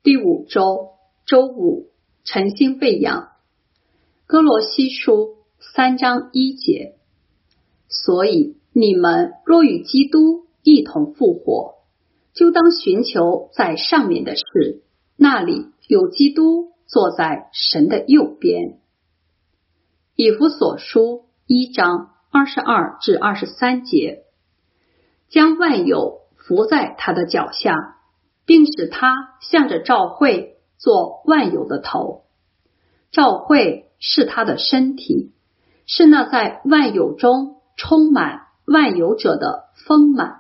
第5周周五，晨星喂养。哥罗西书3章1节。所以你们若与基督一同复活，就当寻求在上面的事，那里有基督坐在神的右边。以弗所书1章22至23节。将万有伏在他的脚下，并使他向着召会做万有的头。召会是他的身体，是那在万有中充满万有者的丰满。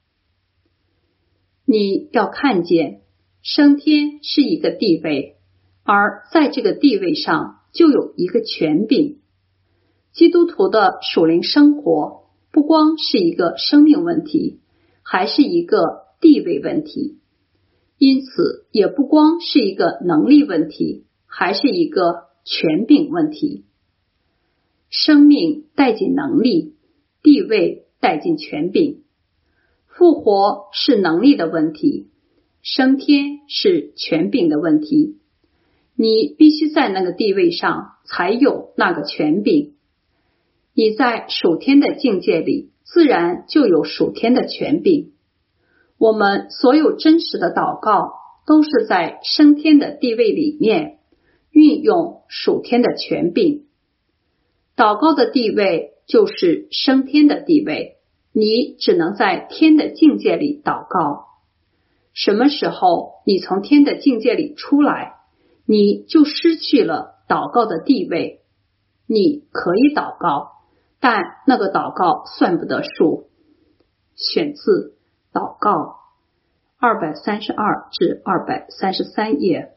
你要看见，升天是一个地位，而在这个地位上就有一个权柄。基督徒的属灵生活不光是一个生命问题，还是一个地位问题，因此也不光是一个能力问题，还是一个权柄问题。生命带进能力，地位带进权柄。复活是能力的问题，升天是权柄的问题。你必须在那个地位上才有那个权柄。你在属天的境界里，自然就有属天的权柄。我们所有真实的祷告都是在升天的地位里面运用属天的权柄。祷告的地位就是升天的地位，你只能在天的境界里祷告。什么时候你从天的境界里出来，你就失去了祷告的地位。你可以祷告，但那个祷告算不得数。选自祷告232至233页。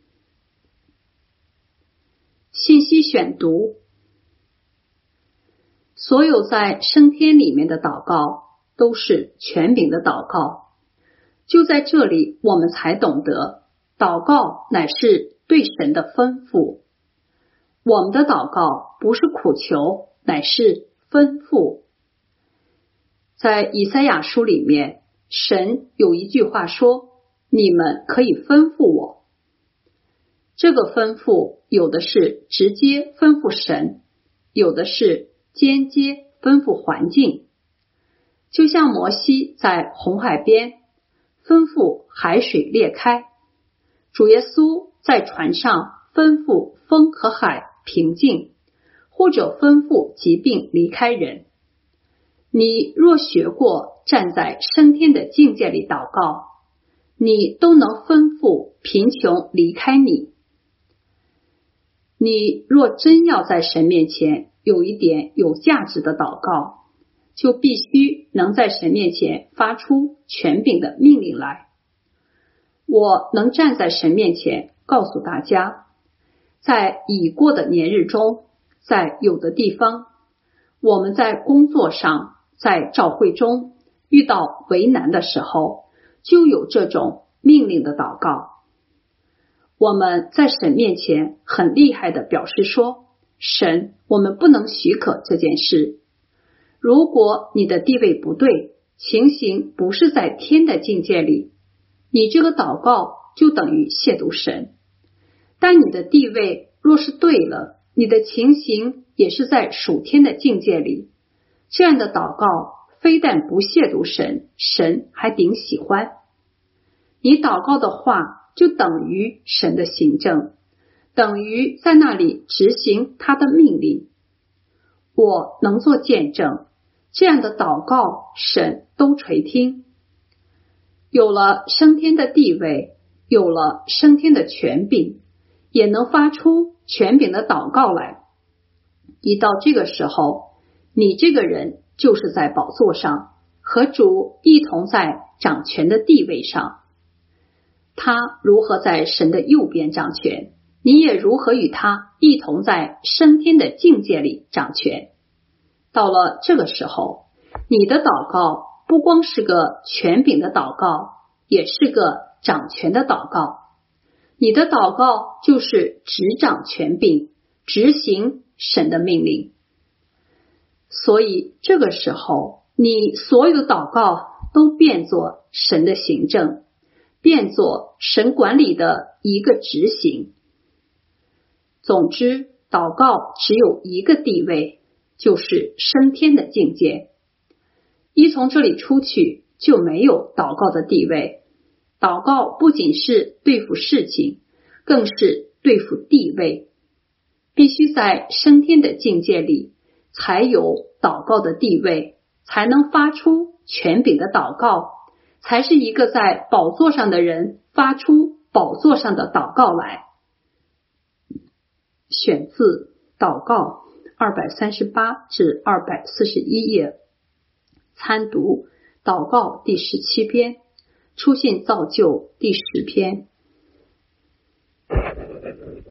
信息选读。所有在升天里面的祷告都是权柄的祷告。就在这里我们才懂得，祷告乃是对神的吩咐。我们的祷告不是苦求，乃是吩咐。在以赛亚书里面，神有一句话说，你们可以吩咐我。这个吩咐有的是直接吩咐神，有的是间接吩咐环境。就像摩西在红海边吩咐海水裂开，主耶稣在船上吩咐风和海平静，或者吩咐疾病离开人。你若学过站在升天的境界里祷告，你都能吩咐贫穷离开你。你若真要在神面前有一点有价值的祷告，就必须能在神面前发出权柄的命令来。我能站在神面前告诉大家，在已过的年日中，在有的地方，我们在工作上，在召会中遇到为难的时候，就有这种命令的祷告。我们在神面前很厉害的表示说，神，我们不能许可这件事。如果你的地位不对，情形不是在天的境界里，你这个祷告就等于亵渎神。但你的地位若是对了，你的情形也是在属天的境界里，这样的祷告非但不亵渎神，神还顶喜欢。你祷告的话就等于神的行政，等于在那里执行他的命令。我能做见证，这样的祷告神都垂听。有了升天的地位，有了升天的权柄，也能发出权柄的祷告来。一到这个时候，你这个人就是在宝座上，和主一同在掌权的地位上。他如何在神的右边掌权，你也如何与他一同在升天的境界里掌权。到了这个时候，你的祷告不光是个权柄的祷告，也是个掌权的祷告。你的祷告就是执掌权柄，执行神的命令。所以这个时候，你所有的祷告都变作神的行政， 变作神管理的一个执行。总之，祷告只有一个地位，就是升天的境界。一从这里出去，就没有祷告的地位。祷告不仅是对付事情，更是对付地位。必须在升天的境界里，才有祷告的地位，才能发出权柄的祷告，才是一个在宝座上的人发出宝座上的祷告来。选自祷告238至241页，参读祷告第17篇，初信造就第10篇。